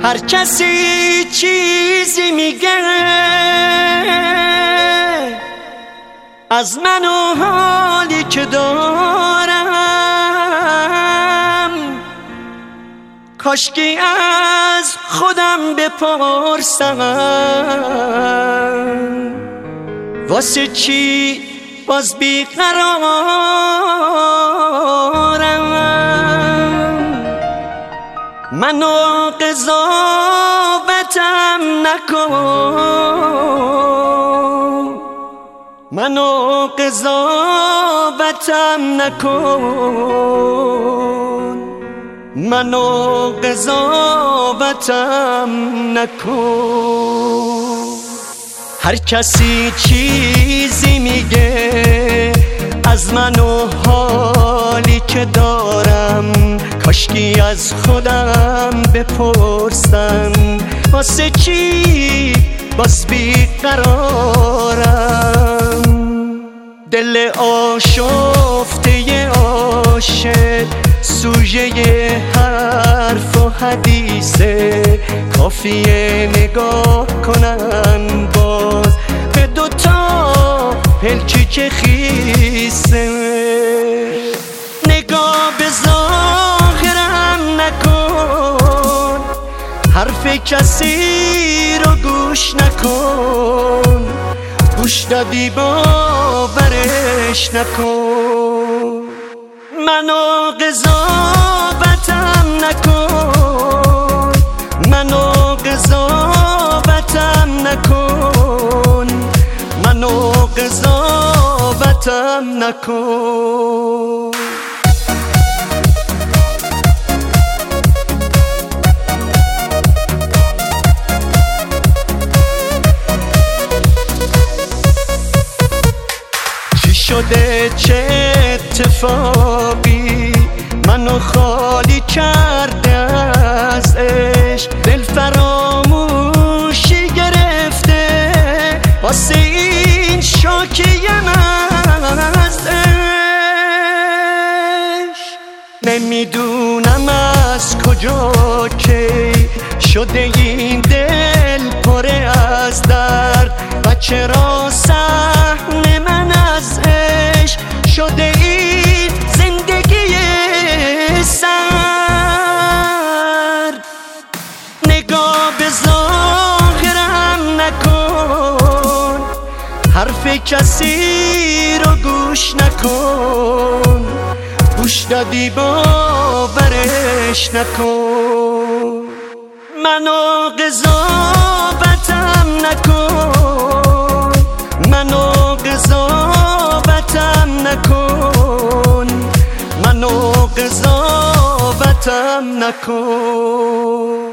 هر کسی چیزی میگه از من و حالی که دارم، کاشکی از خودم بپرسم واسه چی باز بیقرارم. منو قضاوتم نکن، منو قضاوتم نکن، منو قضاوتم نکن. هر کسی چیزی میگه از من و حالی که دارم، کاشکی از خودم بپرسم واسه چی باز بیقرارم. دل آشفته عاشق سوژه حرف و حدیثه، کافیه نگاه کنن باز به دوتا پلکی که خیسه. نگاه به ظاهرم نکن، حرف کسی رو گوش نکن، گوش دادی باورش نکن. منو قضاوتم نکن، منو قضاوتم نکن، منو قضاوتم نکن. چی شده چه اتفاقی منو خالی کرده از عشق، دل فراموشی گرفته واسه این شوکه من از عشق. نمیدونم از کجا که شده این دل پره از درد و چرا صحن من از عشق شده این زندگی سرد. نگاه به ظاهرم نکن، حرف کسی رو گوش نکن، گوش دادی باورش نکن. منو قضاوتم نکن، منو قضاوتم نکن، منو قضاوتم نکن.